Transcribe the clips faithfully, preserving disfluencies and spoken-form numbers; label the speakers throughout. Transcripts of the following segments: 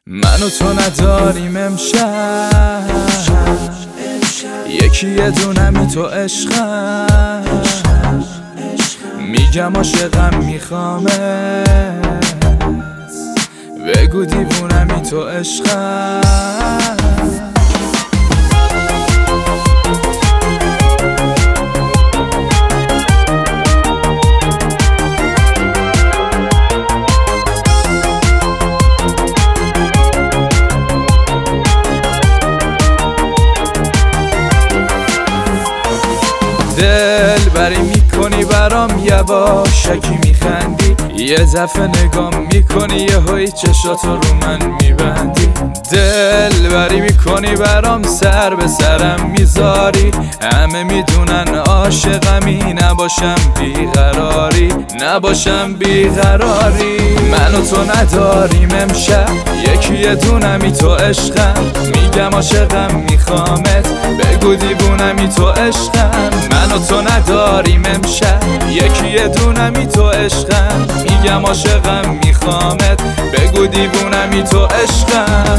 Speaker 1: من و تو نداریم امشب، یکی یه دونمی تو عشقم، میگم عاشقم میخوامت، بگو دیوونمی تو عشقم. دل بری میکنی برام یواشکی میخندی، یه دفعه نگام میکنی یه هایی چشاتو رو من میبندی. دل بری میکنی برام سر به سرم میذاری، همه میدونن عاشقمی، نباشم بیقراری نباشم بیقراری. من و تو نداریم امشب، یکی یه دونمی تو عشقم، میگم عاشقم میخوامت، بگو دیوونمی تو عشقم. من و تو نداریم امشب، یکی یه دونمی تو عشقم، میگم عاشقم میخوامت، بگو دیوونمی تو عشقم.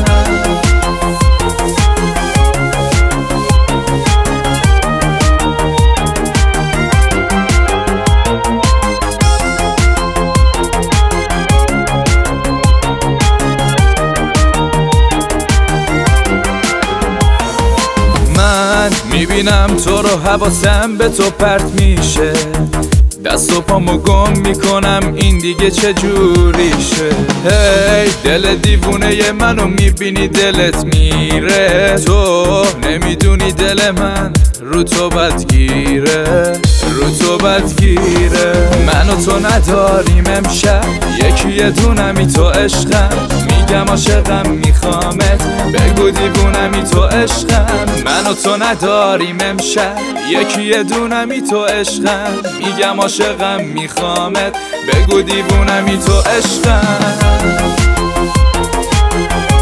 Speaker 1: میبینم تو رو حواسم به تو پرت میشه، دست و پامو گم میکنم این دیگه چه جوریشه. هی دل دیوونه منو میبینی دلت میره، تو نمیدونی دل من رو تو بدگیره رو تو بدگیره. من و تو نداریم امشب، یکی یه دونمی تو عشقم، میگم عاشقم میخوامت، بگو دیوونمی تو عشقم. من و تو نداریم امشب، یکی یه دونمی تو عشقم، میگم عاشقم میخوامت، بگو دیوونمی تو عشقم.